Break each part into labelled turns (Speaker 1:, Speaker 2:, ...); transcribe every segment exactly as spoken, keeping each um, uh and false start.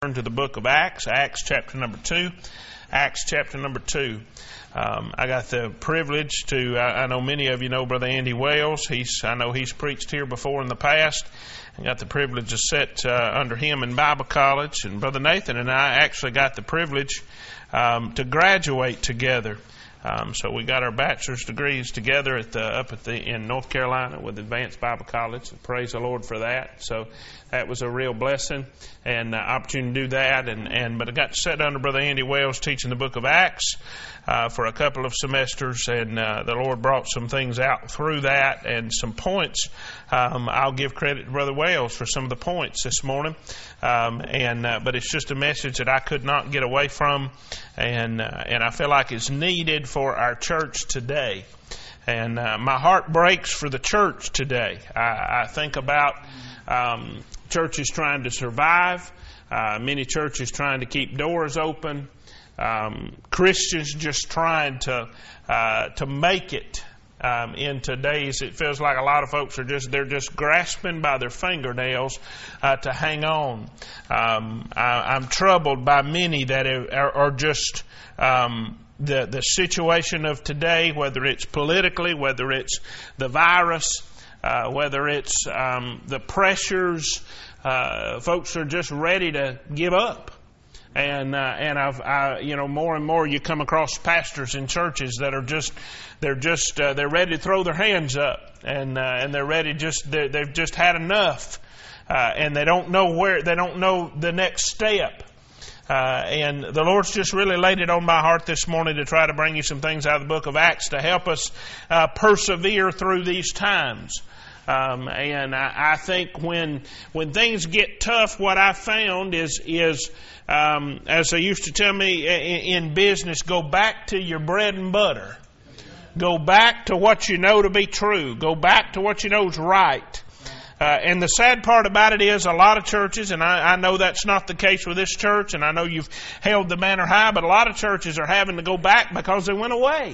Speaker 1: Turn to the book of Acts, Acts chapter number two. Acts chapter number two. Um, I got the privilege to, I, I know many of you know Brother Andy Wales. He's, I know he's preached here before in the past. I got the privilege to sit uh, under him in Bible college. And Brother Nathan and I actually got the privilege um, to graduate together. Um, so we got our bachelor's degrees together at the, up at the in North Carolina with Advanced Bible College. Praise the Lord for that. So that was a real blessing and uh, opportunity to do that. And, and but I got to sit under Brother Andy Wales teaching the book of Acts uh, for a couple of semesters, and uh, the Lord brought some things out through that and some points. Um, I'll give credit to Brother Wales for some of the points this morning. Um, and uh, but it's just a message that I could not get away from, and uh, and I feel like it's needed for our church today. And uh, my heart breaks for the church today. I, I think about um, churches trying to survive, uh, many churches trying to keep doors open, um, Christians just trying to uh, to make it. Um, in today's, it feels like a lot of folks are just, they're just grasping by their fingernails uh, to hang on. Um, I, I'm troubled by many that are, are just um, the, the situation of today, whether it's politically, whether it's the virus, uh, whether it's um, the pressures. Uh, folks are just ready to give up. And uh, and I've I, you know more and more you come across pastors in churches that are just they're just uh, they're ready to throw their hands up, and uh, and they're ready just they're, they've just had enough, uh, and they don't know where they don't know the next step. Uh, and the Lord's just really laid it on my heart this morning to try to bring you some things out of the book of Acts to help us uh, persevere through these times. Um, and I, I think when when things get tough, what I found is is um, as they used to tell me in, in business, go back to your bread and butter. Go back to what you know to be true. Go back to what you know is right. Uh, and the sad part about it is a lot of churches, and I, I know that's not the case with this church, and I know you've held the banner high, but a lot of churches are having to go back because they went away.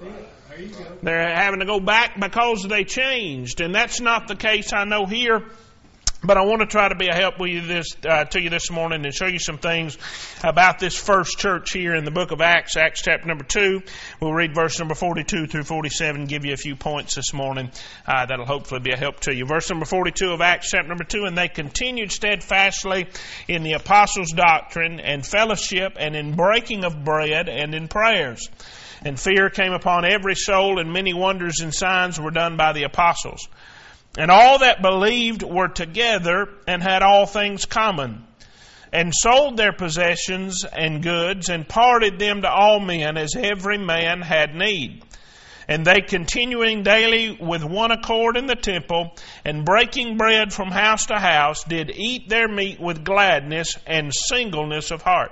Speaker 1: They're having to go back because they changed, and that's not the case I know here. But I want to try to be a help with you this uh, to you this morning and show you some things about this first church here in the book of Acts, Acts chapter number two. We'll read verse number forty-two through forty-seven, give you a few points this morning uh, that'll hopefully be a help to you. Verse number forty-two of Acts chapter number two, and they continued steadfastly in the apostles' doctrine and fellowship and in breaking of bread and in prayers. And fear came upon every soul, and many wonders and signs were done by the apostles. And all that believed were together and had all things common, and sold their possessions and goods, and parted them to all men as every man had need. And they, continuing daily with one accord in the temple, and breaking bread from house to house, did eat their meat with gladness and singleness of heart,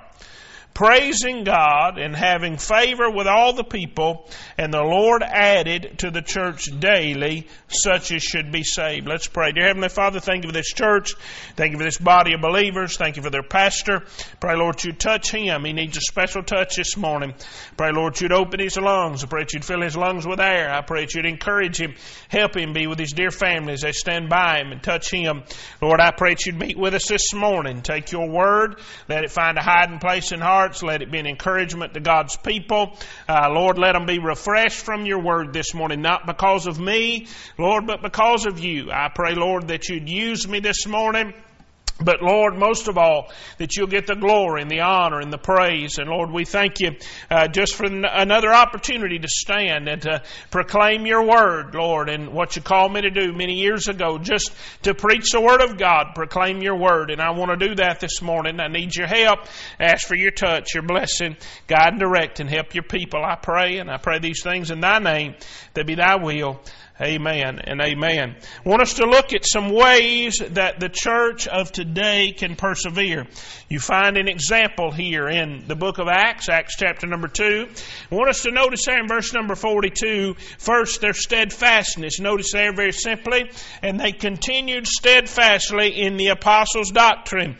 Speaker 1: praising God and having favor with all the people. And the Lord added to the church daily such as should be saved. Let's pray. Dear Heavenly Father, thank you for this church. Thank you for this body of believers. Thank you for their pastor. Pray, Lord, you'd touch him. He needs a special touch this morning. Pray, Lord, you'd open his lungs. I pray that you'd fill his lungs with air. I pray that you'd encourage him, help him be with his dear family as they stand by him and touch him. Lord, I pray that you'd meet with us this morning. Take your word. Let it find a hiding place in hearts. Let it be an encouragement to God's people. Uh, Lord, let them be refreshed from your word this morning, not because of me, Lord, but because of you. I pray, Lord, that you'd use me this morning. But Lord, most of all, that you'll get the glory and the honor and the praise. And Lord, we thank you uh, just for n- another opportunity to stand and to proclaim your word, Lord, and what you called me to do many years ago, just to preach the word of God, proclaim your word. And I want to do that this morning. I need your help. Ask for your touch, your blessing, guide and direct, and help your people. I pray, and I pray these things in thy name, that be thy will. Amen and amen. I want us to look at some ways that the church of today can persevere. You find an example here in the book of Acts, Acts chapter number two. I want us to notice there in verse number forty-two, first their steadfastness. Notice there very simply, and they continued steadfastly in the apostles' doctrine.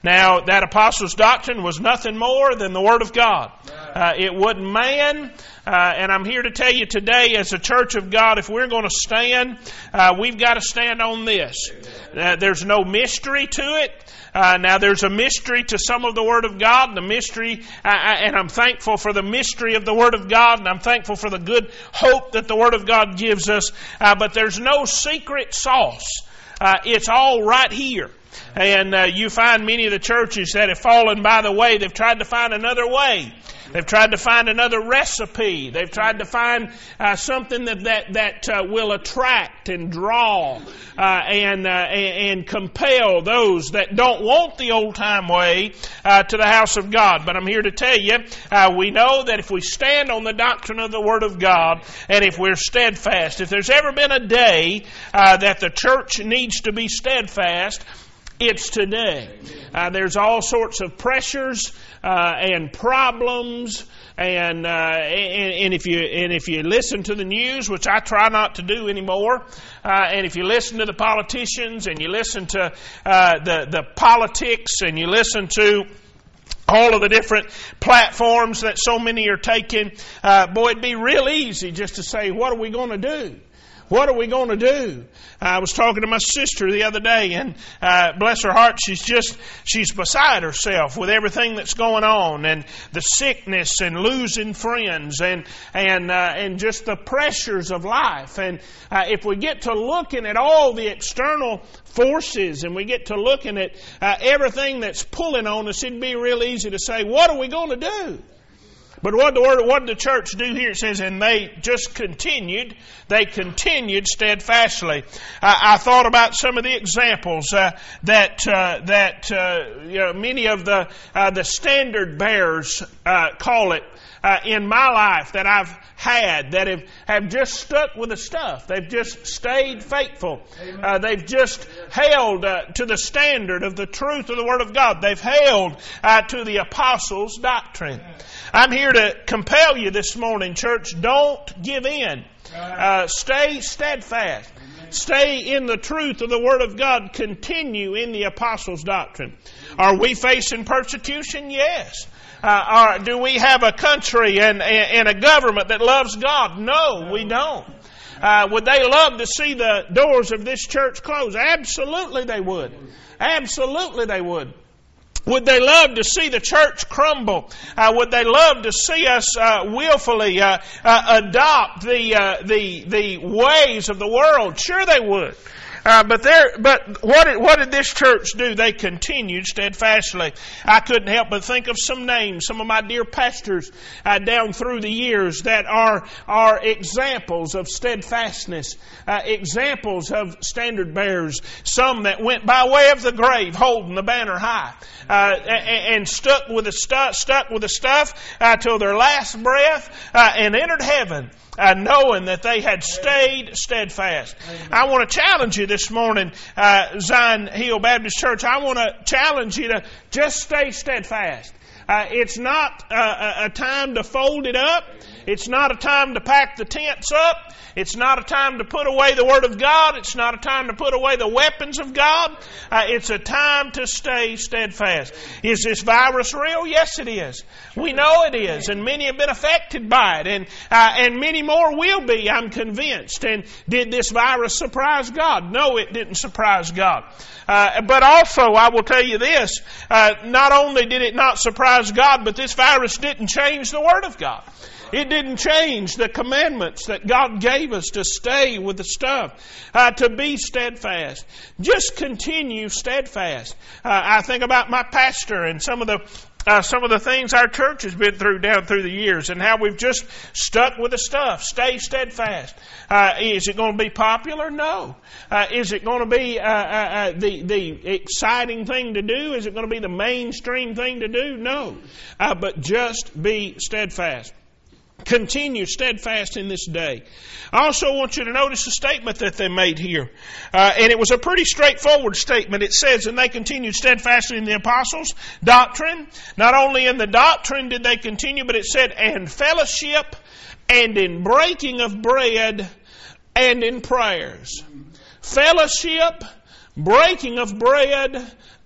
Speaker 1: Now, that apostles' doctrine was nothing more than the Word of God. Uh, it wasn't man. Uh, and I'm here to tell you today, as a church of God, if we're going to stand, uh, we've got to stand on this. Uh, there's no mystery to it. Uh, now, there's a mystery to some of the Word of God, the mystery, uh, and I'm thankful for the mystery of the Word of God, and I'm thankful for the good hope that the Word of God gives us. Uh, but there's no secret sauce. Uh, it's all right here. And uh, you find many of the churches that have fallen by the way. They've tried to find another way. They've tried to find another recipe. They've tried to find uh, something that that that uh, will attract and draw uh, and, uh, and and compel those that don't want the old time way uh, to the house of God. But I'm here to tell you, uh, we know that if we stand on the doctrine of the Word of God, and if we're steadfast, if there's ever been a day uh, that the church needs to be steadfast, it's today. Uh, there's all sorts of pressures uh, and problems, and, uh, and and if you and if you listen to the news, which I try not to do anymore, uh, and if you listen to the politicians and you listen to uh, the the politics and you listen to all of the different platforms that so many are taking, uh, boy, it'd be real easy just to say, what are we going to do? What are we going to do? I was talking to my sister the other day, and uh, bless her heart, she's just, she's beside herself with everything that's going on, and the sickness and losing friends, and and uh, and just the pressures of life. And uh, if we get to looking at all the external forces, and we get to looking at uh, everything that's pulling on us, it'd be real easy to say, what are we going to do? But what the word, what did the church do here? It says, and they just continued. They continued steadfastly. I, I thought about some of the examples uh, that uh, that uh, you know, many of the uh, the standard bearers uh, call it uh, in my life that I've had that have, have just stuck with the stuff. They've just stayed faithful. Uh, they've just held uh, to the standard of the truth of the Word of God. They've held uh, to the apostles' doctrine. I'm here to compel you this morning, church, don't give in. Uh, stay steadfast. Stay in the truth of the Word of God. Continue in the apostles' doctrine. Are we facing persecution? Yes. Uh, are, do we have a country and, and a government that loves God? No, we don't. Uh, would they love to see the doors of this church closed? Absolutely they would. Absolutely they would. Would they love to see the church crumble? Uh, would they love to see us uh, willfully uh, uh, adopt the uh, the the ways of the world? Sure, they would. Uh, but there, but what did, what did this church do? They continued steadfastly. I couldn't help but think of some names, some of my dear pastors uh, down through the years that are are examples of steadfastness, uh, examples of standard bearers. Some that went by way of the grave, holding the banner high, uh, and, and stuck with the stuff, stuck with the stuff uh, till their last breath, uh, and entered heaven. Uh, knowing that they had stayed steadfast. Amen. I want to challenge you this morning, uh, Zion Hill Baptist Church. I want to challenge you to just stay steadfast. Uh, it's not uh, a time to fold it up. It's not a time to pack the tents up. It's not a time to put away the Word of God. It's not a time to put away the weapons of God. Uh, it's a time to stay steadfast. Is this virus real? Yes, it is. We know it is, and many have been affected by it, and uh, and many more will be, I'm convinced. And did this virus surprise God? No, it didn't surprise God. Uh, but also, I will tell you this, uh, not only did it not surprise God, but this virus didn't change the Word of God. It didn't change the commandments that God gave us to stay with the stuff, uh, to be steadfast. Just continue steadfast. Uh, I think about my pastor and some of the Uh, some of the things our church has been through down through the years, and how we've just stuck with the stuff. Stay steadfast. Uh, is it going to be popular? No. Uh, is it going to be uh, uh, uh, the the exciting thing to do? Is it going to be the mainstream thing to do? No. Uh, but just be steadfast. Continue steadfast in this day. I also want you to notice the statement that they made here. Uh, and it was a pretty straightforward statement. It says, and they continued steadfastly in the apostles' doctrine. Not only in the doctrine did they continue, but it said, and fellowship, and in breaking of bread, and in prayers. Fellowship, breaking of bread,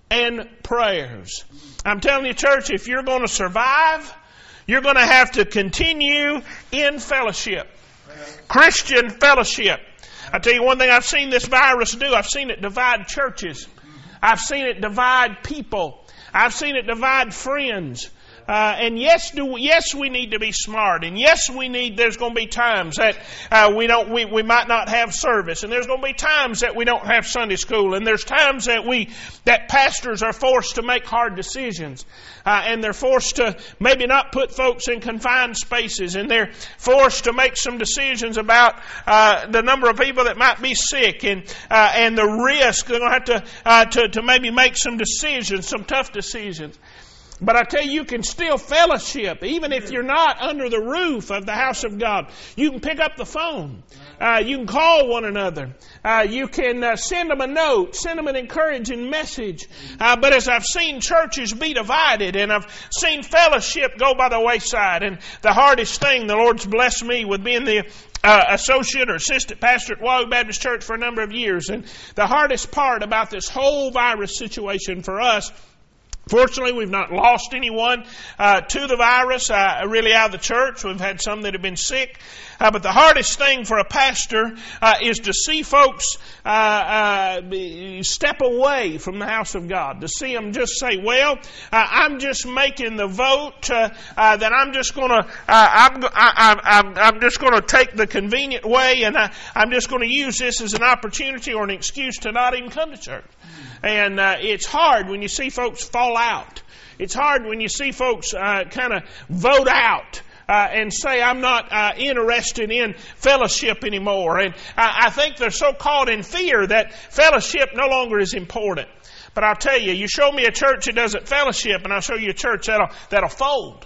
Speaker 1: and prayers. I'm telling you, church, if you're going to survive, you're going to have to continue in fellowship. Christian fellowship. I tell you one thing I've seen this virus do. I've seen it divide churches. I've seen it divide people. I've seen it divide friends. Uh, and yes, do yes, we need to be smart. And yes, we need. There's going to be times that uh, we don't. We, we might not have service, and there's going to be times that we don't have Sunday school, and there's times that we that pastors are forced to make hard decisions, uh, and they're forced to maybe not put folks in confined spaces, and they're forced to make some decisions about uh, the number of people that might be sick, and uh, and the risk. They're going to have to uh, to to maybe make some decisions, some tough decisions. But I tell you, you can still fellowship, even if you're not under the roof of the house of God. You can pick up the phone. Uh, you can call one another. Uh, you can uh, send them a note, send them an encouraging message. Uh, but as I've seen churches be divided, and I've seen fellowship go by the wayside, and the hardest thing, the Lord's blessed me with being the Uh, associate or assistant pastor at Wildwood Baptist Church for a number of years. And the hardest part about this whole virus situation for us, fortunately, we've not lost anyone uh, to the virus, uh, really out of the church. We've had some that have been sick. Uh, but the hardest thing for a pastor uh, is to see folks uh, uh, step away from the house of God. To see them just say, well, uh, I'm just making the vote uh, uh, that I'm just going to, uh, I'm, I, I'm, I'm just going to take the convenient way, and I, I'm just going to use this as an opportunity or an excuse to not even come to church. And uh, it's hard when you see folks fall out. It's hard when you see folks uh, kind of vote out. Uh, and say, I'm not uh, interested in fellowship anymore. And I, I think they're so caught in fear that fellowship no longer is important. But I'll tell you, you show me a church that doesn't fellowship, and I'll show you a church that'll, that'll fold.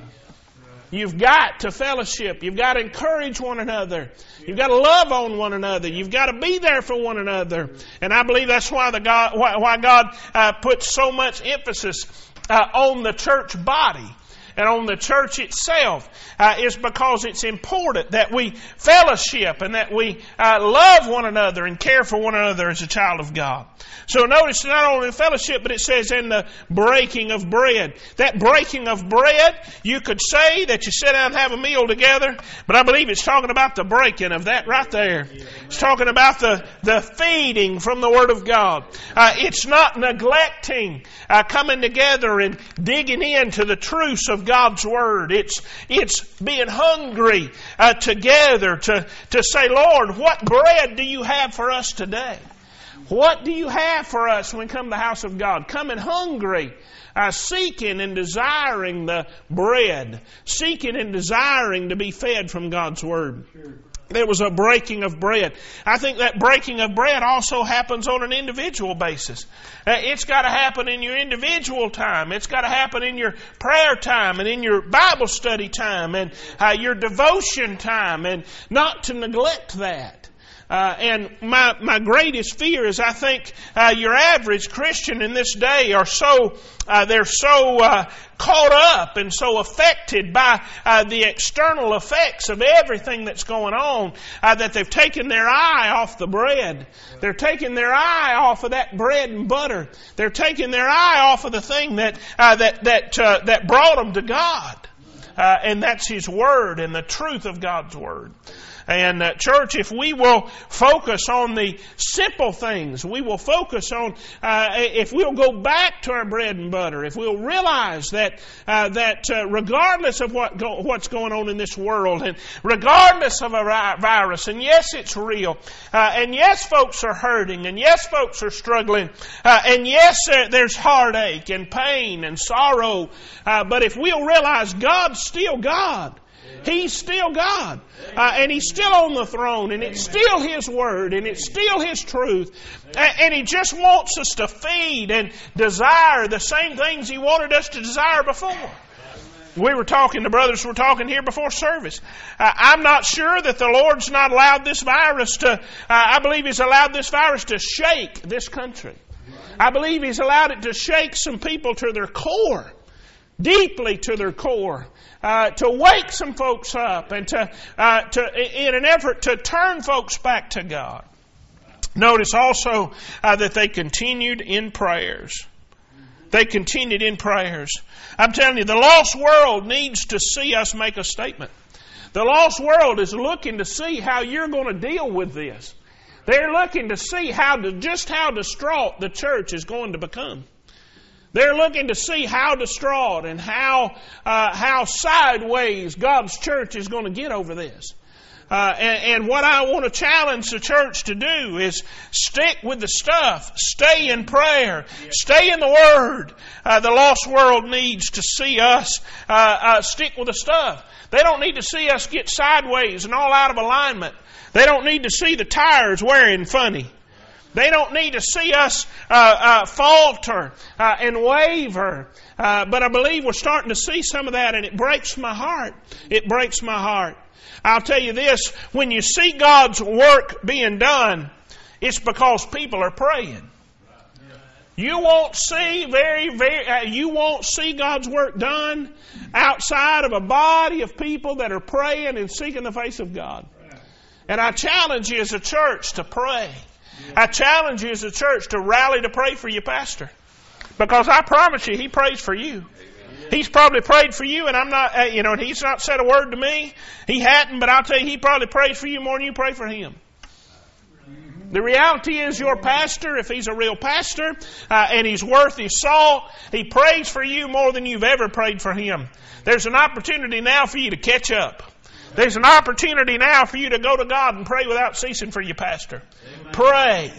Speaker 1: You've got to fellowship. You've got to encourage one another. You've got to love on one another. You've got to be there for one another. And I believe that's why the God, why, why God uh, puts so much emphasis uh, on the church body. And on the church itself, uh, is because it's important that we fellowship and that we uh, love one another and care for one another as a child of God. So notice not only the fellowship, but it says in the breaking of bread. That breaking of bread, you could say that you sit down and have a meal together, but I believe it's talking about the breaking of that right there. It's talking about the, the feeding from the Word of God. Uh, it's not neglecting uh, coming together and digging into the truths of God's Word. It's it's being hungry uh, together to, to say, Lord, what bread do you have for us today? What do you have for us when we come to the house of God? Coming hungry, uh, seeking and desiring the bread, seeking and desiring to be fed from God's Word. There was a breaking of bread. I think that breaking of bread also happens on an individual basis. Uh, it's got to happen in your individual time. It's got to happen in your prayer time and in your Bible study time and uh, your devotion time, and not to neglect that. Uh, and my, my greatest fear is I think uh, your average Christian in this day are so, uh, they're so uh, caught up and so affected by uh, the external effects of everything that's going on uh, that they've taken their eye off the bread. They're taking their eye off of that bread and butter. They're taking their eye off of the thing that, uh, that, that, uh, that brought them to God. Uh, and that's His Word and the truth of God's Word. And uh, church, if we will focus on the simple things, we will focus on, uh, if we'll go back to our bread and butter, if we'll realize that uh, that uh, regardless of what go, what's going on in this world, and regardless of a virus, and yes, it's real, uh, and yes, folks are hurting, and yes, folks are struggling, uh, and yes, uh, there's heartache and pain and sorrow, uh, but if we'll realize God's still God. He's still God. Uh, and He's still on the throne. And it's still His Word. And it's still His truth. And, and He just wants us to feed and desire the same things He wanted us to desire before. We were talking, the brothers were talking here before service. Uh, I'm not sure that the Lord's not allowed this virus to, uh, I believe He's allowed this virus to shake this country. I believe He's allowed it to shake some people to their core. Deeply to their core, uh, to wake some folks up, and to, uh, to, in an effort to turn folks back to God. Notice also uh, that they continued in prayers. They continued in prayers. I'm telling you, the lost world needs to see us make a statement. The lost world is looking to see how you're going to deal with this. They're looking to see how to, just how distraught the church is going to become. They're looking to see how distraught and how uh, how sideways God's church is going to get over this. Uh, and, and what I want to challenge the church to do is stick with the stuff. Stay in prayer. Stay in the Word. Uh, the lost world needs to see us uh, uh, stick with the stuff. They don't need to see us get sideways and all out of alignment. They don't need to see the tires wearing funny. They don't need to see us uh, uh, falter uh, and waver. Uh, but I believe we're starting to see some of that, and it breaks my heart. It breaks my heart. I'll tell you this, when you see God's work being done, it's because people are praying. You won't see very, very, uh, you won't see God's work done outside of a body of people that are praying and seeking the face of God. And I challenge you as a church to pray. I challenge you as a church to rally to pray for your pastor. Because I promise you, he prays for you. He's probably prayed for you, and I'm not, uh, you know, and he's not said a word to me. He hadn't, but I'll tell you, he probably prays for you more than you pray for him. The reality is your pastor, if he's a real pastor, uh, and he's worth his salt, he prays for you more than you've ever prayed for him. There's an opportunity now for you to catch up. There's an opportunity now for you to go to God and pray without ceasing for your pastor. Amen. Pray.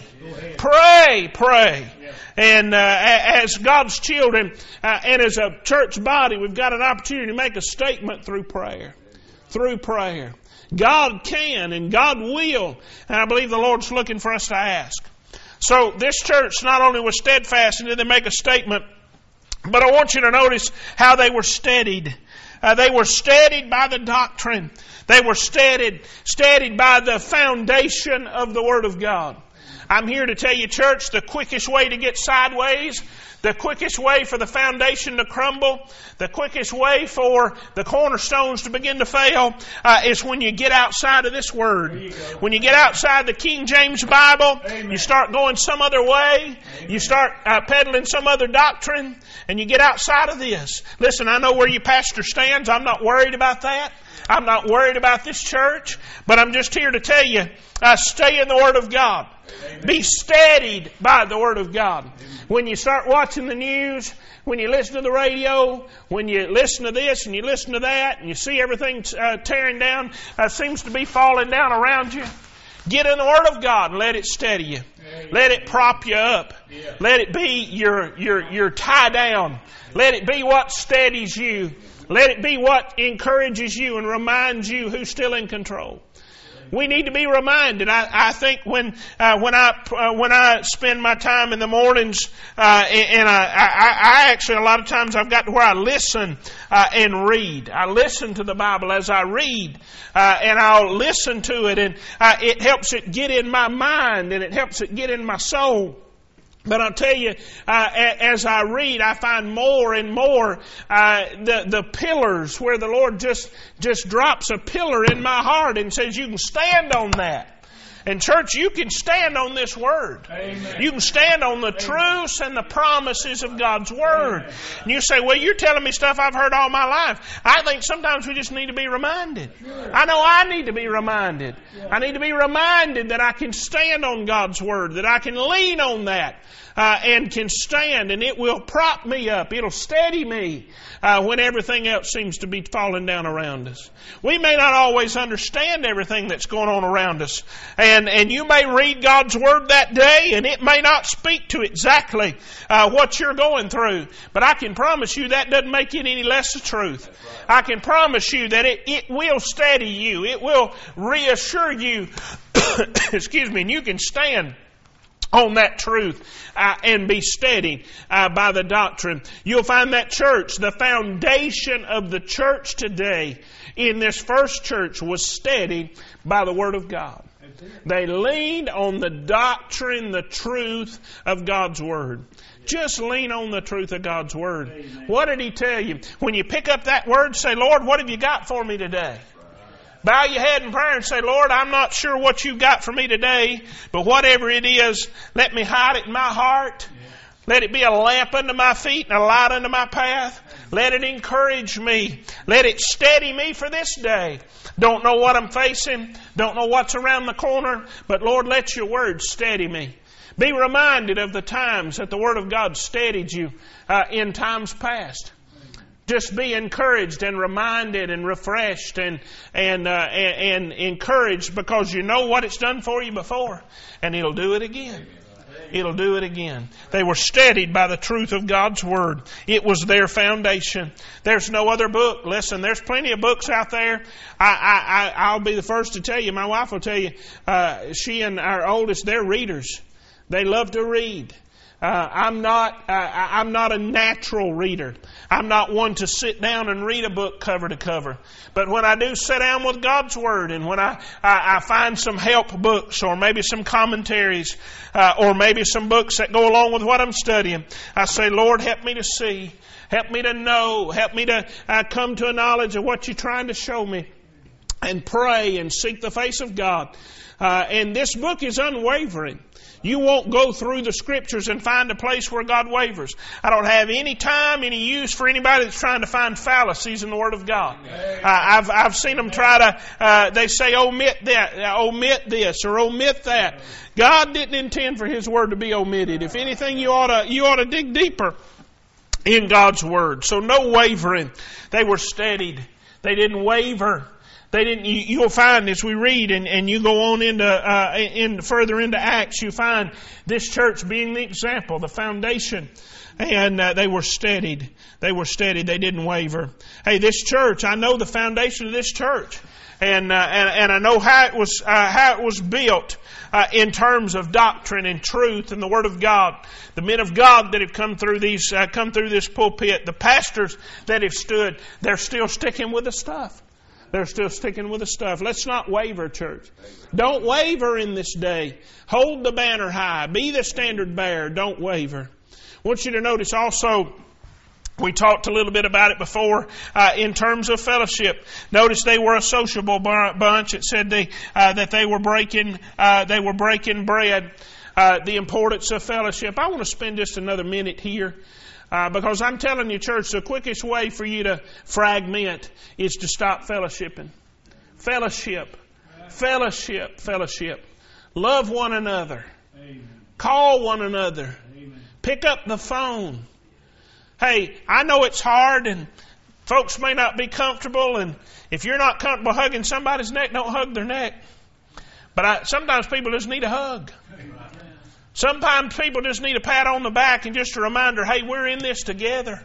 Speaker 1: Pray, pray. And uh, as God's children uh, and as a church body, we've got an opportunity to make a statement through prayer. Through prayer. God can and God will. And I believe the Lord's looking for us to ask. So this church not only was steadfast and did they make a statement, but I want you to notice how they were steadied. Uh, they were steadied by the doctrine. They were steadied, steadied by the foundation of the Word of God. I'm here to tell you, church, the quickest way to get sideways, the quickest way for the foundation to crumble, the quickest way for the cornerstones to begin to fail uh, is when you get outside of this Word. You when you get outside the King James Bible, Amen. You start going some other way, Amen. You start uh, peddling some other doctrine, and you get outside of this. Listen, I know where your pastor stands. I'm not worried about that. I'm not worried about this church, but I'm just here to tell you, uh, stay in the Word of God. Amen. Be steadied by the Word of God. Amen. When you start watching the news, when you listen to the radio, when you listen to this and you listen to that, and you see everything uh, tearing down, uh, seems to be falling down around you, get in the Word of God and let it steady you. Amen. Let it prop you up. Yeah. Let it be your, your, your tie down. Let it be what steadies you. Let it be what encourages you and reminds you who's still in control. We need to be reminded. I, I think when uh, when I uh, when I spend my time in the mornings, uh, and I, I, I actually a lot of times I've got to where I listen uh, and read. I listen to the Bible as I read, uh, and I'll listen to it, and uh, it helps it get in my mind, and it helps it get in my soul. But I'll tell you, uh, as I read, I find more and more uh, the the pillars where the Lord just just drops a pillar in my heart and says, "You can stand on that." And church, you can stand on this Word. Amen. You can stand on the Amen. Truths and the promises of God's Word. Amen. And you say, well, you're telling me stuff I've heard all my life. I think sometimes we just need to be reminded. Sure. I know I need to be reminded. Yeah. I need to be reminded that I can stand on God's Word, that I can lean on that. Uh, and can stand, and it will prop me up. It'll steady me uh, when everything else seems to be falling down around us. We may not always understand everything that's going on around us, and and you may read God's Word that day, and it may not speak to exactly uh, what you're going through. But I can promise you that doesn't make it any less the truth. Right. I can promise you that it, it will steady you. It will reassure you. Excuse me, and you can stand on that truth uh, and be steady uh, by the doctrine. You'll find that church, the foundation of the church today in this first church was steady by the Word of God. They leaned on the doctrine, the truth of God's Word. Just lean on the truth of God's Word. Amen. What did He tell you? When you pick up that Word, say, Lord, what have you got for me today? Bow your head in prayer and say, Lord, I'm not sure what you've got for me today, but whatever it is, let me hide it in my heart. Let it be a lamp unto my feet and a light unto my path. Let it encourage me. Let it steady me for this day. Don't know what I'm facing. Don't know what's around the corner. But Lord, let your word steady me. Be reminded of the times that the Word of God steadied you uh, in times past. Just be encouraged and reminded and refreshed and and, uh, and and encouraged, because you know what it's done for you before, and it'll do it again. It'll do it again. They were steadied by the truth of God's Word. It was their foundation. There's no other book. Listen, there's plenty of books out there. I, I, I, I'll be the first to tell you, my wife will tell you, uh, she and our oldest, they're readers. They love to read. Uh, I'm not. Uh, I'm not a natural reader. I'm not one to sit down and read a book cover to cover. But when I do sit down with God's Word, and when I I, I find some help books, or maybe some commentaries, uh, or maybe some books that go along with what I'm studying, I say, Lord, help me to see, help me to know, help me to uh, come to a knowledge of what you're trying to show me, and pray and seek the face of God. Uh, and this book is unwavering. You won't go through the Scriptures and find a place where God wavers. I don't have any time, any use for anybody that's trying to find fallacies in the Word of God. Uh, I've I've seen them try to. Uh, they say omit that, uh, omit this, or omit that. God didn't intend for His Word to be omitted. If anything, you ought to you ought to dig deeper in God's Word. So no wavering. They were steadied. They didn't waver. They didn't. You, you'll find as we read and, and you go on into uh, in further into Acts, you find this church being the example, the foundation, and uh, they were steadied. They were steadied. They didn't waver. Hey, this church, I know the foundation of this church, and uh, and, and I know how it was uh, how it was built uh, in terms of doctrine and truth and the Word of God. The men of God that have come through these uh, come through this pulpit, the pastors that have stood, they're still sticking with the stuff. They're still sticking with the stuff. Let's not waver, church. Don't waver in this day. Hold the banner high. Be the standard bearer. Don't waver. I want you to notice also, we talked a little bit about it before, uh, in terms of fellowship. Notice they were a sociable bunch. It said they, uh, that they were breaking, uh, they were breaking bread. Uh, the importance of fellowship. I want to spend just another minute here. Uh, because I'm telling you, church, the quickest way for you to fragment is to stop fellowshipping. Fellowship. Fellowship. Fellowship. Love one another. Amen. Call one another. Amen. Pick up the phone. Hey, I know it's hard and folks may not be comfortable, and if you're not comfortable hugging somebody's neck, don't hug their neck. But I, sometimes people just need a hug. Amen. Sometimes people just need a pat on the back and just a reminder, hey, we're in this together.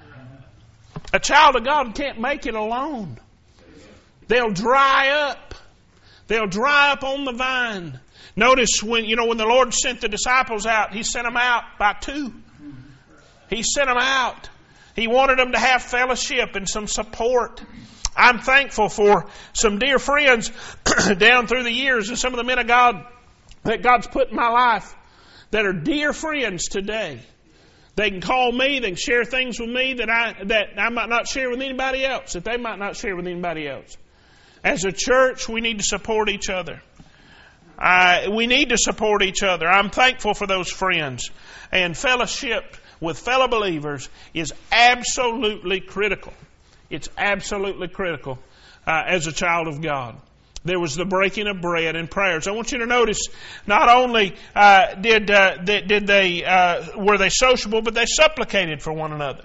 Speaker 1: A child of God can't make it alone. They'll dry up. They'll dry up on the vine. Notice when, you know, when the Lord sent the disciples out, He sent them out by two. He sent them out. He wanted them to have fellowship and some support. I'm thankful for some dear friends down through the years and some of the men of God that God's put in my life that are dear friends today. They can call me, they can share things with me that I that I might not share with anybody else, that they might not share with anybody else. As a church, we need to support each other. Uh, we need to support each other. I'm thankful for those friends. And fellowship with fellow believers is absolutely critical. It's absolutely critical uh, as a child of God. There was the breaking of bread and prayers. I want you to notice, not only uh, did uh, they, did they uh, were they sociable, but they supplicated for one another.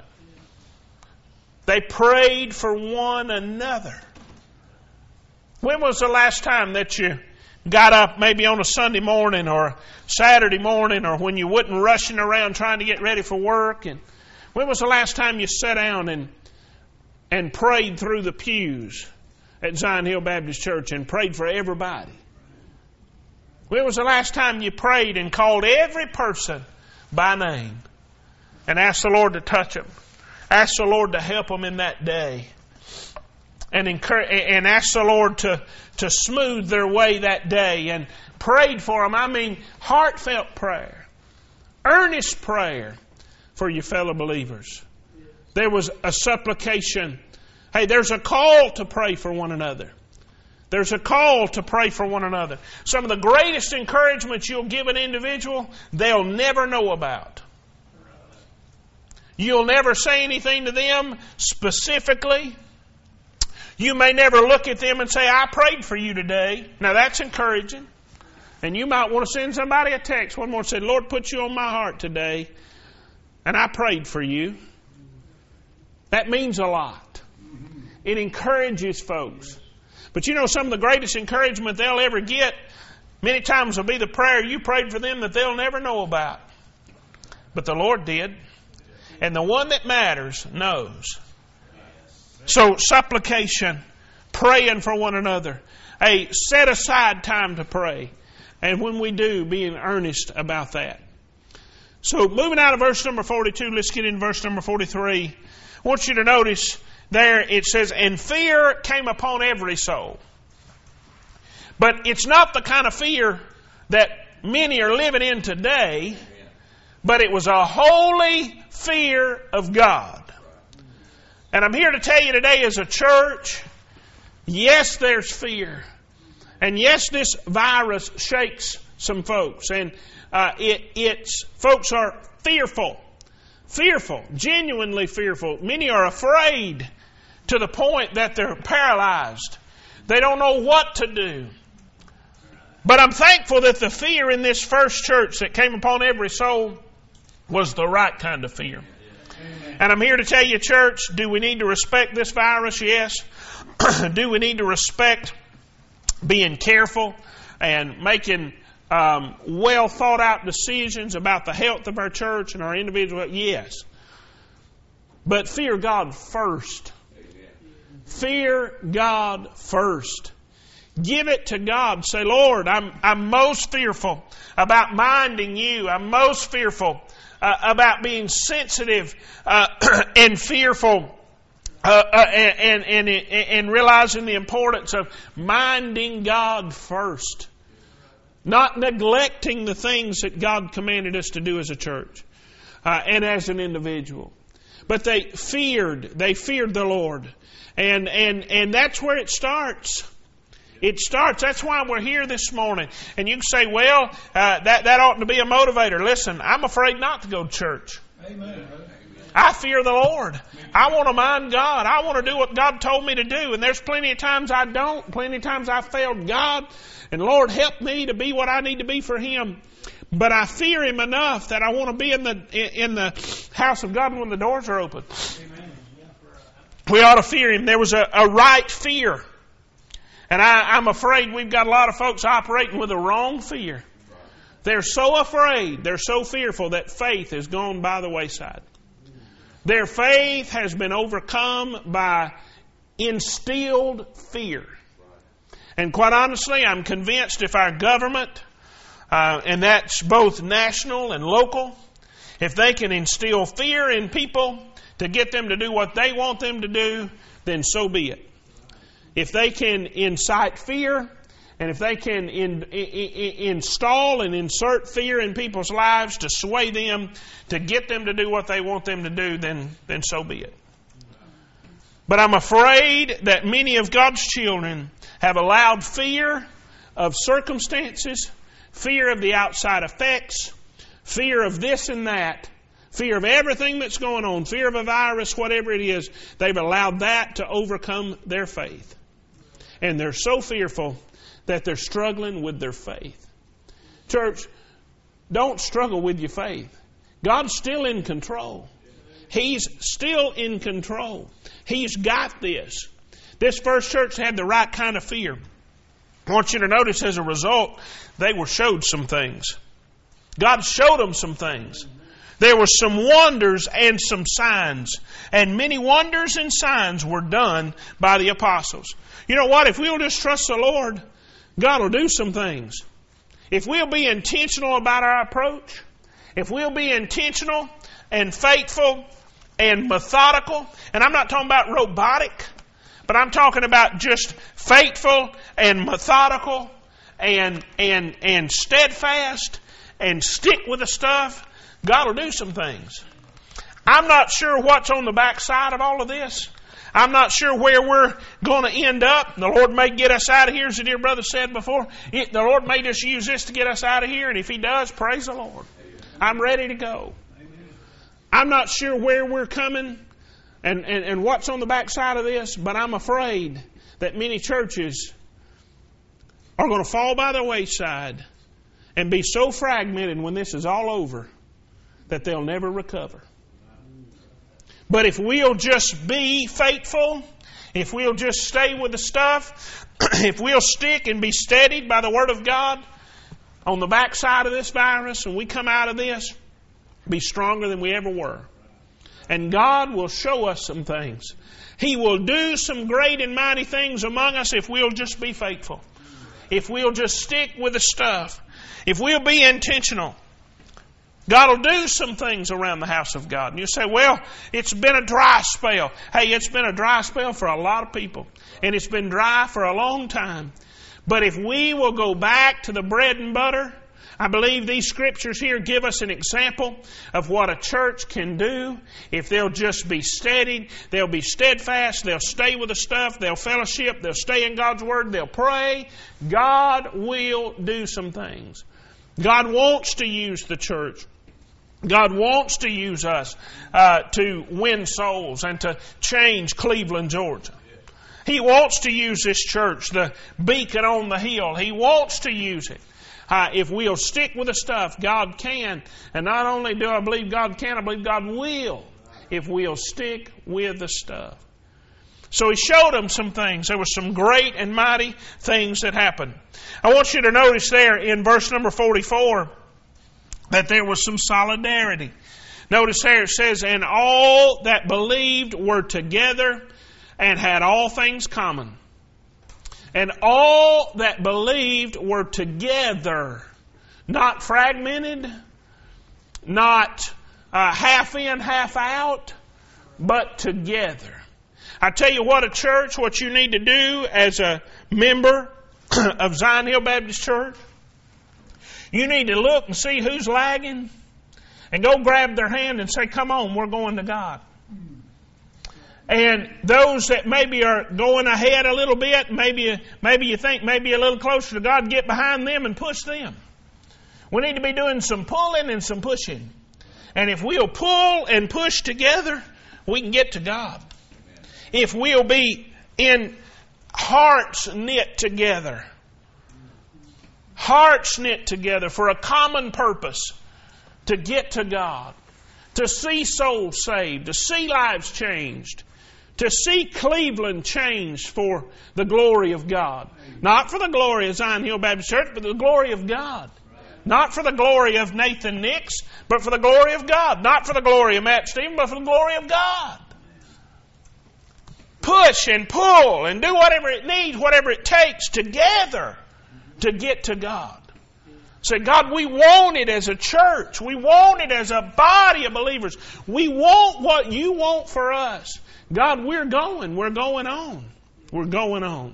Speaker 1: They prayed for one another. When was the last time that you got up, maybe on a Sunday morning or Saturday morning, or when you wasn't rushing around trying to get ready for work? And when was the last time you sat down and and prayed through the pews at Zion Hill Baptist Church and prayed for everybody? When was the last time you prayed and called every person by name and asked the Lord to touch them? Asked the Lord to help them in that day. And encourage, and asked the Lord to, to smooth their way that day and prayed for them. I mean, heartfelt prayer. Earnest prayer for your fellow believers. There was a supplication. Hey, there's a call to pray for one another. There's a call to pray for one another. Some of the greatest encouragements you'll give an individual, they'll never know about. You'll never say anything to them specifically. You may never look at them and say, I prayed for you today. Now that's encouraging. And you might want to send somebody a text one more and say, Lord, put you on my heart today, and I prayed for you. That means a lot. It encourages folks. But you know, some of the greatest encouragement they'll ever get many times will be the prayer you prayed for them that they'll never know about. But the Lord did. And the one that matters knows. So supplication, praying for one another, a set aside time to pray. And when we do, being earnest about that. So moving out of verse number forty-two, let's get in verse number forty-three. I want you to notice there it says, and fear came upon every soul. But it's not the kind of fear that many are living in today, but it was a holy fear of God. And I'm here to tell you today as a church, yes, there's fear. And yes, this virus shakes some folks. And uh, it, it's folks are fearful. Fearful. Genuinely fearful. Many are afraid to the point that they're paralyzed. They don't know what to do. But I'm thankful that the fear in this first church that came upon every soul was the right kind of fear. And I'm here to tell you, church, do we need to respect this virus? Yes. Do we need to respect being careful and making um, well thought out decisions about the health of our church and our individual? Yes. But fear God first. Fear God first. Give it to God. Say, Lord, I'm, I'm most fearful about minding you. I'm most fearful uh, about being sensitive uh, and fearful uh, uh, and, and, and, and realizing the importance of minding God first. Not neglecting the things that God commanded us to do as a church uh, and as an individual. But they feared. They feared the Lord. And, and, and that's where it starts. It starts. That's why we're here this morning. And you can say, well, uh, that, that ought to be a motivator. Listen, I'm afraid not to go to church. Amen. I fear the Lord. I want to mind God. I want to do what God told me to do. And there's plenty of times I don't. Plenty of times I failed God. And Lord, help me to be what I need to be for Him. But I fear Him enough that I want to be in the in the house of God when the doors are open. Amen. We ought to fear Him. There was a, a right fear. And I, I'm afraid we've got a lot of folks operating with a wrong fear. They're so afraid, they're so fearful that faith has gone by the wayside. Their faith has been overcome by instilled fear. And quite honestly, I'm convinced if our government, uh, and that's both national and local, if they can instill fear in people to get them to do what they want them to do, then so be it. If they can incite fear, and if they can in, in, install and insert fear in people's lives to sway them, to get them to do what they want them to do, then, then so be it. But I'm afraid that many of God's children have allowed fear of circumstances, fear of the outside effects, fear of this and that, fear of everything that's going on, fear of a virus, whatever it is, they've allowed that to overcome their faith. And they're so fearful that they're struggling with their faith. Church, don't struggle with your faith. God's still in control. He's still in control. He's got this. This first church had the right kind of fear. I want you to notice as a result, they were showed some things. God showed them some things. There were some wonders and some signs. And many wonders and signs were done by the apostles. You know what? If we'll just trust the Lord, God will do some things. If we'll be intentional about our approach, if we'll be intentional and faithful and methodical, and I'm not talking about robotic, but I'm talking about just faithful and methodical and and and steadfast and stick with the stuff, God will do some things. I'm not sure what's on the backside of all of this. I'm not sure where we're going to end up. The Lord may get us out of here, as the dear brother said before. It, the Lord may just use this to get us out of here, and if He does, praise the Lord. I'm ready to go. I'm not sure where we're coming and, and, and what's on the backside of this, but I'm afraid that many churches are going to fall by the wayside and be so fragmented when this is all over that they'll never recover. But if we'll just be faithful, if we'll just stay with the stuff, if we'll stick and be steadied by the Word of God on the backside of this virus, and we come out of this, be stronger than we ever were. And God will show us some things. He will do some great and mighty things among us if we'll just be faithful. If we'll just stick with the stuff. If we'll be intentional. God will do some things around the house of God. And you say, well, it's been a dry spell. Hey, it's been a dry spell for a lot of people. And it's been dry for a long time. But if we will go back to the bread and butter, I believe these scriptures here give us an example of what a church can do if they'll just be steadied, they'll be steadfast, they'll stay with the stuff, they'll fellowship, they'll stay in God's Word, they'll pray. God will do some things. God wants to use the church. God wants to use us uh, to win souls and to change Cleveland, Georgia. He wants to use this church, the beacon on the hill. He wants to use it. Uh, if we'll stick with the stuff, God can. And not only do I believe God can, I believe God will if we'll stick with the stuff. So He showed them some things. There were some great and mighty things that happened. I want you to notice there in verse number forty-four that there was some solidarity. Notice there it says, and all that believed were together and had all things common. And all that believed were together, not fragmented, not uh, half in, half out, but together. I tell you what, a church, what you need to do as a member of Zion Hill Baptist Church, you need to look and see who's lagging and go grab their hand and say, come on, we're going to God. And those that maybe are going ahead a little bit, maybe maybe you think maybe a little closer to God, get behind them and push them. We need to be doing some pulling and some pushing. And if we'll pull and push together, we can get to God. If we'll be in hearts knit together, hearts knit together for a common purpose to get to God, to see souls saved, to see lives changed, to see Cleveland changed for the glory of God. Not for the glory of Zion Hill Baptist Church, but the glory of God. Not for the glory of Nathan Nix, but for the glory of God. Not for the glory of Matt Stevens, but for the glory of God. Push and pull and do whatever it needs, whatever it takes together to get to God. Say, God, we want it as a church. We want it as a body of believers. We want what you want for us. God, we're going. We're going on. We're going on.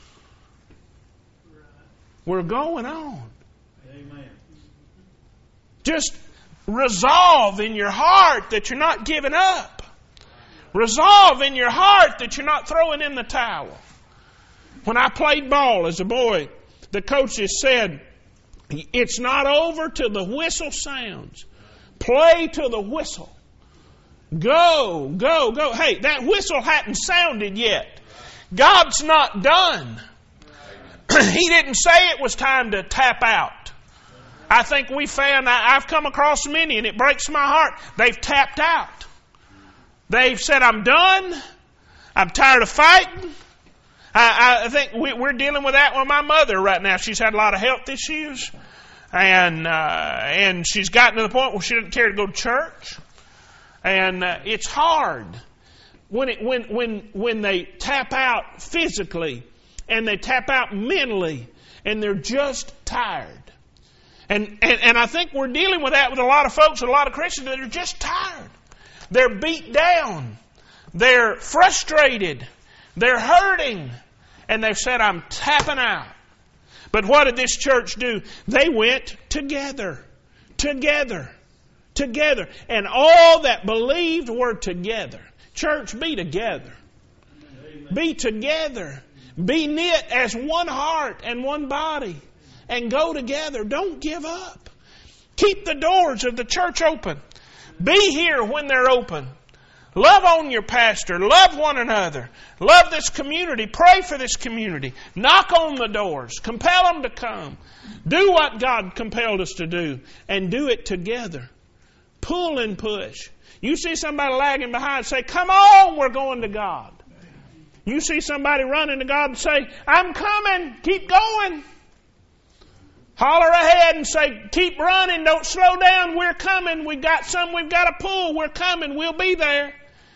Speaker 1: We're going on. Amen. Just resolve in your heart that you're not giving up. Resolve in your heart that you're not throwing in the towel. When I played ball as a boy, the coaches said, it's not over till the whistle sounds. Play till the whistle. Go, go, go. Hey, that whistle hadn't sounded yet. God's not done. He didn't say it was time to tap out. I think we found, I've come across many, and it breaks my heart. They've tapped out. They've said, I'm done. I'm tired of fighting. I, I think we, we're dealing with that with my mother right now. She's had a lot of health issues. And, uh, and she's gotten to the point where she doesn't care to go to church. And uh, it's hard when it when when when they tap out physically and they tap out mentally and they're just tired. And, and and I think we're dealing with that with a lot of folks, a lot of Christians that are just tired. They're beat down. They're frustrated. They're hurting. And they've said, I'm tapping out. But what did this church do? They went together. Together. Together. And all that believed were together. Church, be together. Amen. Be together. Be knit as one heart and one body. And go together. Don't give up. Keep the doors of the church open. Be here when they're open. Love on your pastor. Love one another. Love this community. Pray for this community. Knock on the doors. Compel them to come. Do what God compelled us to do. And do it together. Pull and push. You see somebody lagging behind, say, come on, we're going to God. You see somebody running to God and say, I'm coming. Keep going. Holler ahead and say, keep running. Don't slow down. We're coming. We've got some we've got to pull. We're coming. We'll be there.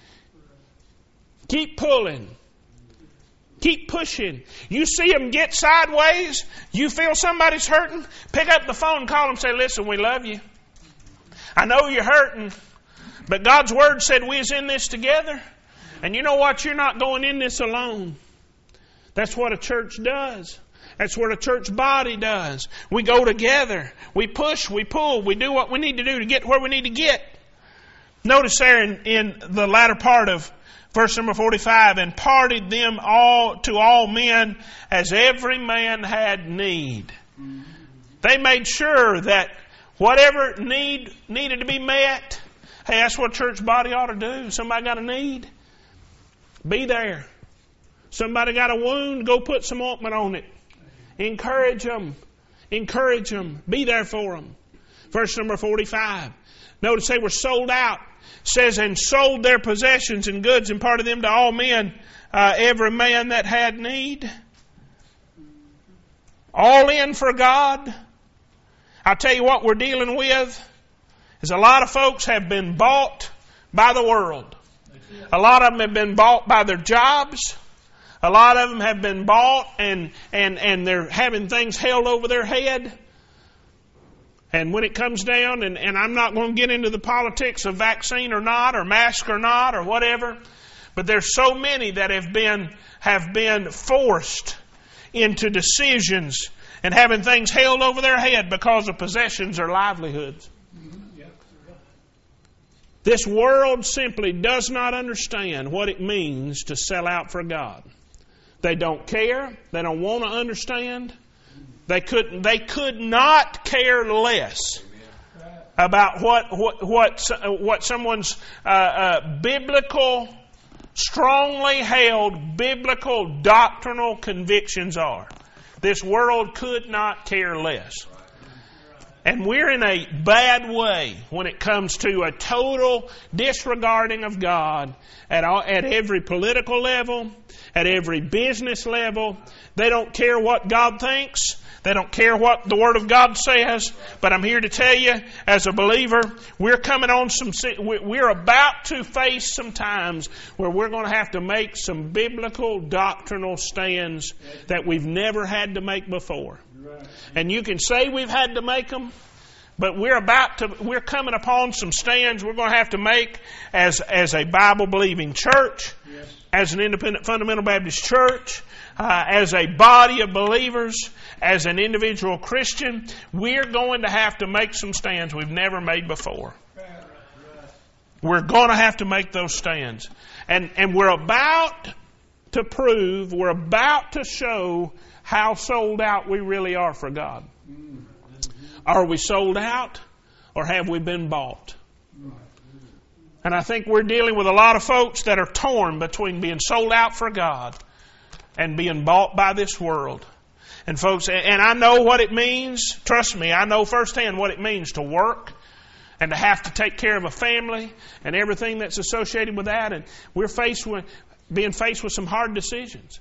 Speaker 1: Keep pulling. Keep pushing. You see them get sideways. You feel somebody's hurting. Pick up the phone and call them and say, listen, we love you. I know you're hurting, but God's Word said we is in this together. And you know what? You're not going in this alone. That's what a church does. That's what a church body does. We go together. We push, we pull, we do what we need to do to get where we need to get. Notice there in, in the latter part of verse number forty-five, and parted them all to all men as every man had need. They made sure that whatever need needed to be met, hey, that's what a church body ought to do. Somebody got a need? Be there. Somebody got a wound? Go put some ointment on it. Encourage them. Encourage them. Be there for them. Verse number forty-five. Notice they were sold out. It says, and sold their possessions and goods and parted them to all men, uh, every man that had need. All in for God. I'll tell you what we're dealing with is a lot of folks have been bought by the world. A lot of them have been bought by their jobs. A lot of them have been bought and, and, and they're having things held over their head. And when it comes down, and, and I'm not going to get into the politics of vaccine or not, or mask or not, or whatever, but there's so many that have been have been forced into decisions and having things held over their head because of possessions or livelihoods. This world simply does not understand what it means to sell out for God. They don't care. They don't want to understand. They could they could not care less about what what what, what someone's uh, uh, biblical, strongly held biblical doctrinal convictions are. This world could not care less. And we're in a bad way when it comes to a total disregarding of God at all, at every political level, at every business level. They don't care what God thinks. They don't care what the Word of God says. But I'm here to tell you, as a believer, we're coming on some, we're about to face some times where we're going to have to make some biblical doctrinal stands that we've never had to make before. And you can say we've had to make them, but we're about to, we're coming upon some stands we're going to have to make as, as a Bible-believing church, yes. As an independent fundamental Baptist church, uh, as a body of believers, as an individual Christian. We're going to have to make some stands we've never made before. We're going to have to make those stands. And, and we're about to prove, we're about to show how sold out we really are for God. Are we sold out, or have we been bought? And I think we're dealing with a lot of folks that are torn between being sold out for God and being bought by this world. And folks, and I know what it means. Trust me, I know firsthand what it means to work and to have to take care of a family and everything that's associated with that. And we're faced with being faced with some hard decisions.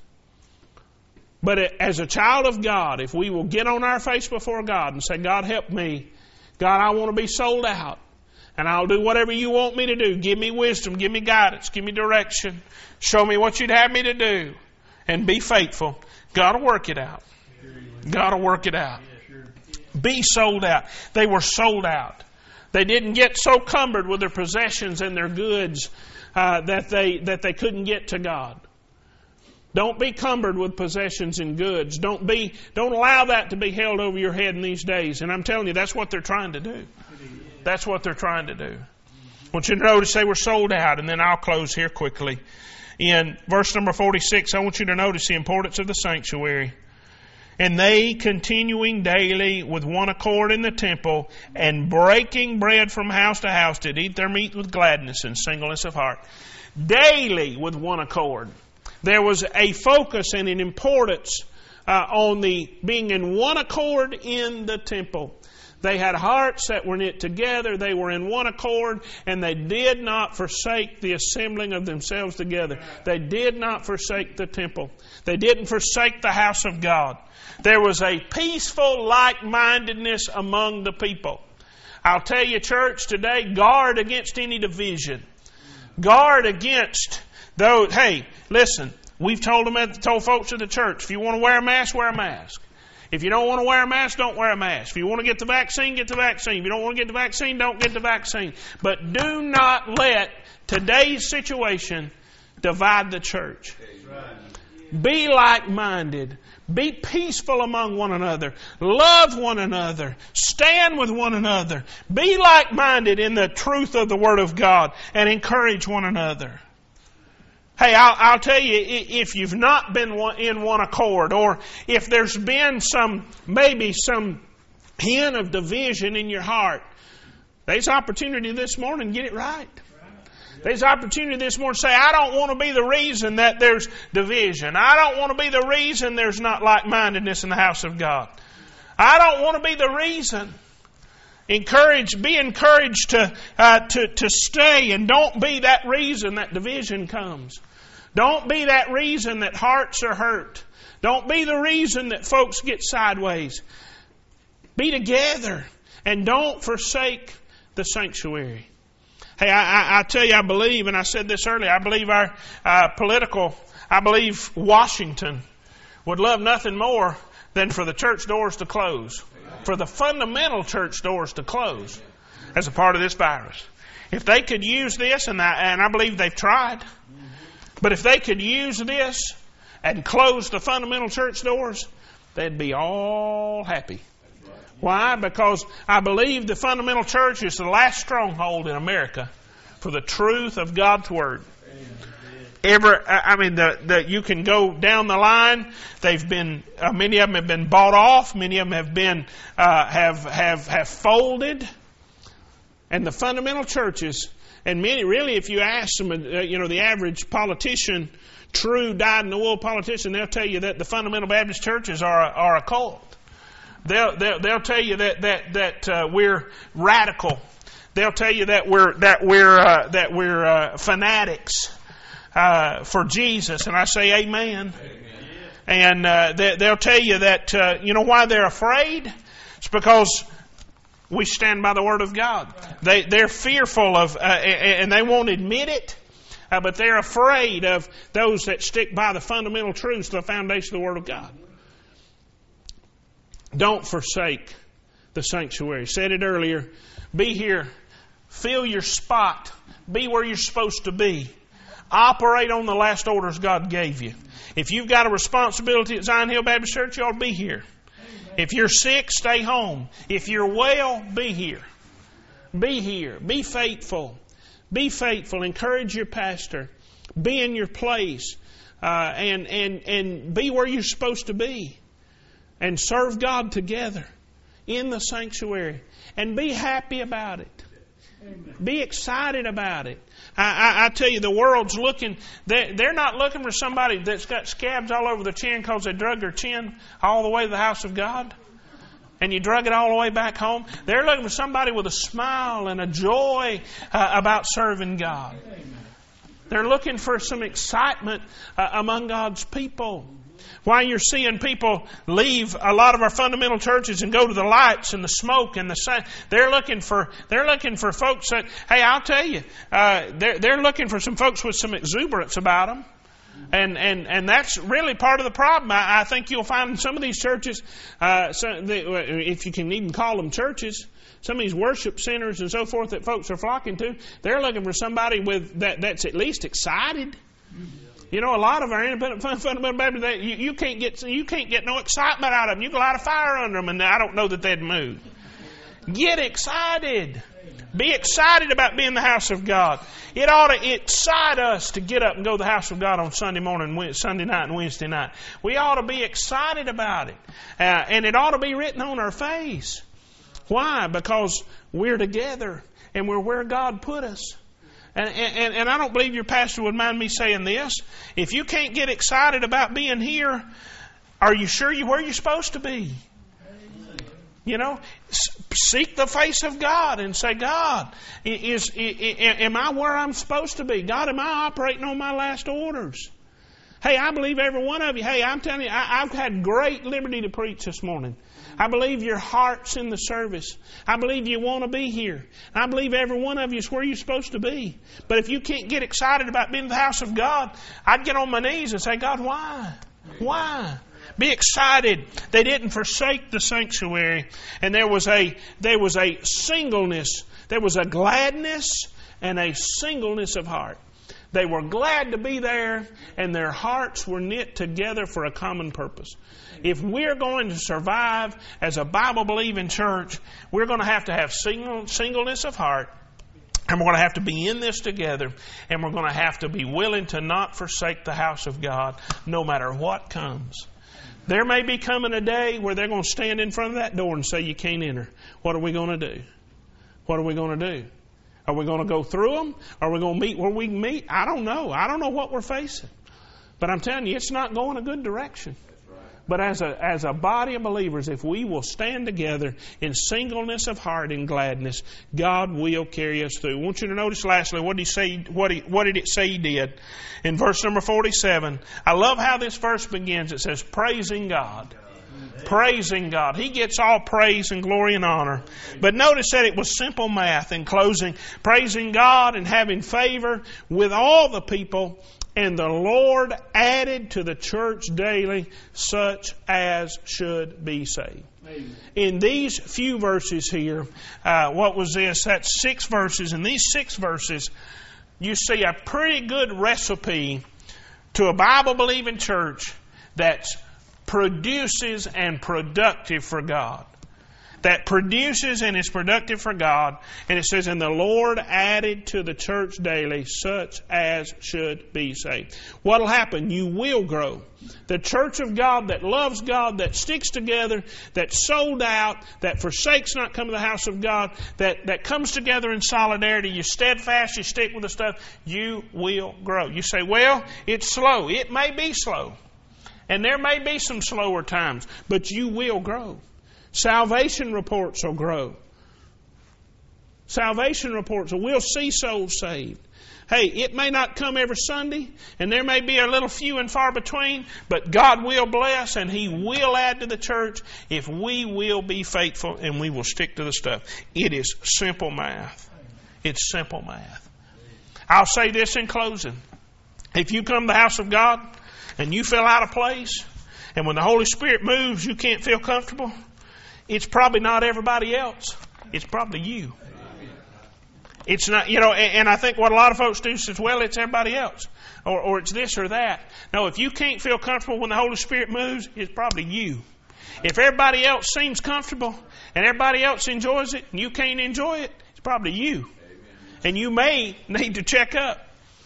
Speaker 1: But as a child of God, if we will get on our face before God and say, God, help me. God, I want to be sold out. And I'll do whatever you want me to do. Give me wisdom. Give me guidance. Give me direction. Show me what you'd have me to do. And be faithful. God will work it out. God will work it out. Be sold out. They were sold out. They didn't get so cumbered with their possessions and their goods uh, that they that they couldn't get to God. Don't be cumbered with possessions and goods. Don't be. Don't allow that to be held over your head in these days. And I'm telling you, that's what they're trying to do. That's what they're trying to do. I want you to notice they were sold out, and then I'll close here quickly. In verse number forty-six, I want you to notice the importance of the sanctuary. And they, continuing daily with one accord in the temple, and breaking bread from house to house, did eat their meat with gladness and singleness of heart. Daily with one accord. There was a focus and an importance uh, on the being in one accord in the temple. They had hearts that were knit together. They were in one accord, and they did not forsake the assembling of themselves together. They did not forsake the temple. They didn't forsake the house of God. There was a peaceful like-mindedness among the people. I'll tell you, church, today, guard against any division. Guard against those. Hey, listen, we've told them, told folks at the church, if you want to wear a mask, wear a mask. If you don't want to wear a mask, don't wear a mask. If you want to get the vaccine, get the vaccine. If you don't want to get the vaccine, don't get the vaccine. But do not let today's situation divide the church. Be like-minded. Be peaceful among one another. Love one another. Stand with one another. Be like-minded in the truth of the Word of God and encourage one another. Hey, I'll, I'll tell you, if you've not been in one accord, or if there's been some, maybe some hint of division in your heart, there's opportunity this morning to get it right. There's opportunity this morning to say, I don't want to be the reason that there's division. I don't want to be the reason there's not like-mindedness in the house of God. I don't want to be the reason. Encourage, be encouraged to, uh, to, to stay, and don't be that reason that division comes. Don't be that reason that hearts are hurt. Don't be the reason that folks get sideways. Be together, and don't forsake the sanctuary. Hey, I, I, I tell you, I believe, and I said this earlier, I believe our uh, political, I believe Washington would love nothing more than for the church doors to close. For the fundamental church doors to close as a part of this virus. If they could use this, and I, and I believe they've tried, but if they could use this and close the fundamental church doors, they'd be all happy. Why? Because I believe the fundamental church is the last stronghold in America for the truth of God's Word. Ever, I mean, the, the, you can go down the line. They've been, uh, many of them have been bought off. Many of them have been, uh, have, have, have folded. And the fundamental churches, and many, really, if you ask them, uh, you know, the average politician, true dyed-in-the-wool politician, they'll tell you that the fundamental Baptist churches are a, are a cult. They'll, they'll, they'll tell you that, that, that, uh, we're radical. They'll tell you that we're, that we're, uh, that we're, uh, fanatics. Uh, for Jesus, and I say amen. Amen. And uh, they, they'll tell you that, uh, you know why they're afraid? It's because we stand by the Word of God. They, they're fearful of, uh, and they won't admit it, uh, but they're afraid of those that stick by the fundamental truths, the foundation of the Word of God. Don't forsake the sanctuary. Said it earlier. Be here. Fill your spot. Be where you're supposed to be. Operate on the last orders God gave you. If you've got a responsibility at Zion Hill Baptist Church, you ought to be here. Amen. If you're sick, stay home. If you're well, be here. Be here. Be faithful. Be faithful. Encourage your pastor. Be in your place. Uh, and, and, and be where you're supposed to be. And serve God together in the sanctuary. And be happy about it. Amen. Be excited about it. I, I, I tell you, the world's looking, they're, they're not looking for somebody that's got scabs all over their chin because they drug their chin all the way to the house of God. And you drug it all the way back home. They're looking for somebody with a smile and a joy uh, about serving God. They're looking for some excitement uh, among God's people. Why you're seeing people leave a lot of our fundamental churches and go to the lights and the smoke and the sun. They're looking for they're looking for folks that, hey, I'll tell you, uh, they're they're looking for some folks with some exuberance about them, and and and that's really part of the problem. I, I think you'll find in some of these churches, uh, so the, if you can even call them churches, some of these worship centers and so forth that folks are flocking to, they're looking for somebody with that that's at least excited. You know, a lot of our independent fundamental Baptists, they, you, you can't get you can't get no excitement out of them. You can light a fire under them, and I don't know that they'd move. Get excited. Be excited about being in the house of God. It ought to excite us to get up and go to the house of God on Sunday morning, Sunday night, and Wednesday night. We ought to be excited about it. Uh, and it ought to be written on our face. Why? Because we're together and we're where God put us. And, and, and I don't believe your pastor would mind me saying this. If you can't get excited about being here, are you sure you're where you're supposed to be? You know, seek the face of God and say, God, is, is, am I where I'm supposed to be? God, am I operating on my last orders? Hey, I believe every one of you. Hey, I'm telling you, I, I've had great liberty to preach this morning. I believe your heart's in the service. I believe you want to be here. I believe every one of you is where you're supposed to be. But if you can't get excited about being in the house of God, I'd get on my knees and say, God, why? Why? Be excited. They didn't forsake the sanctuary. And there was a there was a singleness. There was a gladness and a singleness of heart. They were glad to be there, and their hearts were knit together for a common purpose. If we're going to survive as a Bible-believing church, we're going to have to have single, singleness of heart, and we're going to have to be in this together, and we're going to have to be willing to not forsake the house of God no matter what comes. There may be coming a day where they're going to stand in front of that door and say, you can't enter. What are we going to do? What are we going to do? Are we going to go through them? Are we going to meet where we can meet? I don't know. I don't know what we're facing. But I'm telling you, it's not going a good direction. But as a as a body of believers, if we will stand together in singleness of heart and gladness, God will carry us through. I want you to notice lastly, what did he say? What he, what did it say he did? In verse number forty-seven, I love how this verse begins. It says, praising God. Praising God. He gets all praise and glory and honor. But notice that it was simple math in closing. Praising God and having favor with all the people. And the Lord added to the church daily such as should be saved. Amen. In these few verses here, uh, what was this? That's six verses. In these six verses, you see a pretty good recipe to a Bible-believing church that's produces and productive for God. That produces and is productive for God. And it says, and the Lord added to the church daily such as should be saved. What will happen? You will grow. The church of God that loves God, that sticks together, that's sold out, that forsakes not coming to the house of God, that, that comes together in solidarity, you steadfast, you stick with the stuff, you will grow. You say, well, it's slow. It may be slow. And there may be some slower times, but you will grow. Salvation reports will grow. Salvation reports will. We'll see souls saved. Hey, it may not come every Sunday, and there may be a little few and far between, but God will bless, and He will add to the church if we will be faithful and we will stick to the stuff. It is simple math. It's simple math. I'll say this in closing. If you come to the house of God and you feel out of place, and when the Holy Spirit moves, you can't feel comfortable, it's probably not everybody else. It's probably you. It's not, you know, and, and I think what a lot of folks do is, well, it's everybody else. Or, or it's this or that. No, if you can't feel comfortable when the Holy Spirit moves, it's probably you. If everybody else seems comfortable and everybody else enjoys it and you can't enjoy it, it's probably you. And you may need to check up.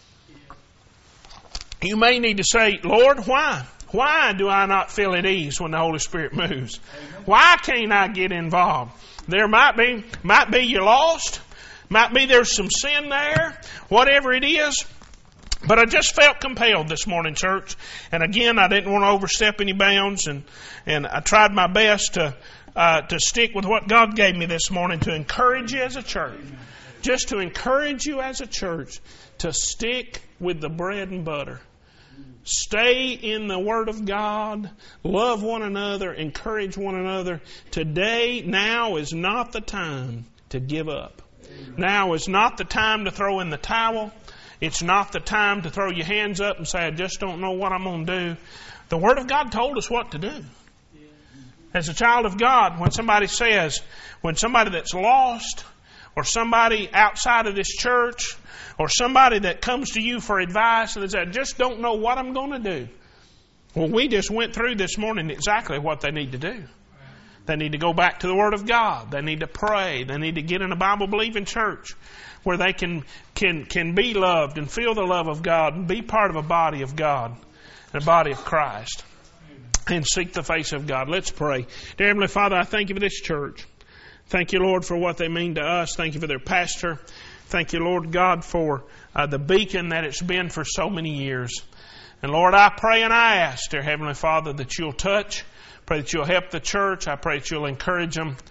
Speaker 1: You may need to say, Lord, why? Why do I not feel at ease when the Holy Spirit moves? Why can't I get involved? There might be, might be you lost. Might be there's some sin there. Whatever it is. But I just felt compelled this morning, church. And again, I didn't want to overstep any bounds. And, and I tried my best to, uh, to stick with what God gave me this morning to encourage you as a church. Just to encourage you as a church to stick with the bread and butter. Stay in the Word of God. Love one another. Encourage one another. Today, now is not the time to give up. Now is not the time to throw in the towel. It's not the time to throw your hands up and say, I just don't know what I'm going to do. The Word of God told us what to do. As a child of God, when somebody says, when somebody that's lost, or somebody outside of this church, or somebody that comes to you for advice and they say, I just don't know what I'm going to do. Well, we just went through this morning exactly what they need to do. They need to go back to the Word of God. They need to pray. They need to get in a Bible-believing church where they can, can, can be loved and feel the love of God and be part of a body of God, a body of Christ, and seek the face of God. Let's pray. Dear Heavenly Father, I thank you for this church. Thank you, Lord, for what they mean to us. Thank you for their pastor. Thank you, Lord God, for uh, the beacon that it's been for so many years. And Lord, I pray and I ask, dear Heavenly Father, that you'll touch. Pray that you'll help the church. I pray that you'll encourage them.